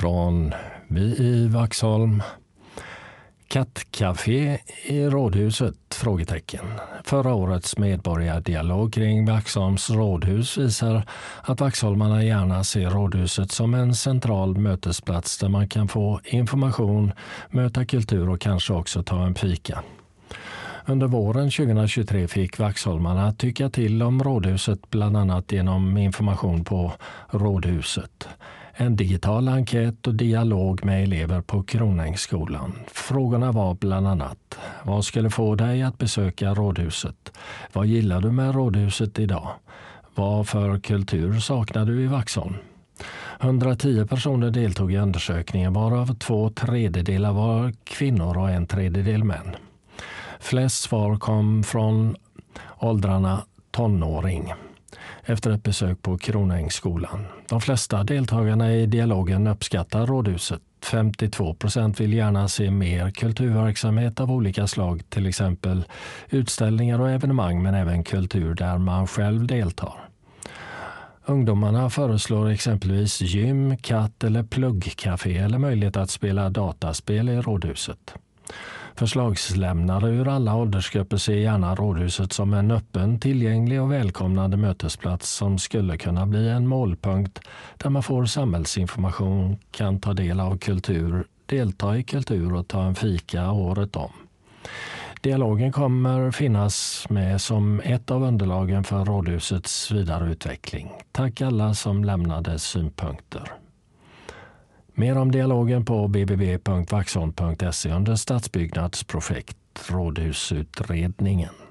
från vi i Vaxholm. Kattcafé i rådhuset? Frågetecken. Förra årets medborgardialog kring Vaxholms rådhus visar att vaxholmarna gärna ser rådhuset som en central mötesplats där man kan få information, möta kultur och kanske också ta en fika. Under våren 2023 fick vaxholmarna tycka till om rådhuset bland annat genom information på rådhuset. En digital enkät och dialog med elever på Kronängsskolan. Frågorna var bland annat: vad skulle få dig att besöka rådhuset? Vad gillar du med rådhuset idag? Vad för kultur saknar du i Vaxholm? 110 personer deltog i undersökningen, varav 2/3 var kvinnor och 1/3 män. Flest svar kom från åldrarna tonåring efter ett besök på Kronängsskolan. De flesta deltagarna i dialogen uppskattar rådhuset. 52% vill gärna se mer kulturverksamhet av olika slag, till exempel utställningar och evenemang, men även kultur där man själv deltar. Ungdomarna föreslår exempelvis gym, katt- eller pluggcafé eller möjlighet att spela dataspel i rådhuset. Förslagslämnare ur alla åldersgrupper ser gärna rådhuset som en öppen, tillgänglig och välkomnande mötesplats som skulle kunna bli en målpunkt där man får samhällsinformation, kan ta del av kultur, delta i kultur och ta en fika året om. Dialogen kommer finnas med som ett av underlagen för rådhusets vidareutveckling. Tack alla som lämnade synpunkter. Mer om dialogen på www.vaxholm.se under stadsbyggnadsprojekt Rådhusutredningen.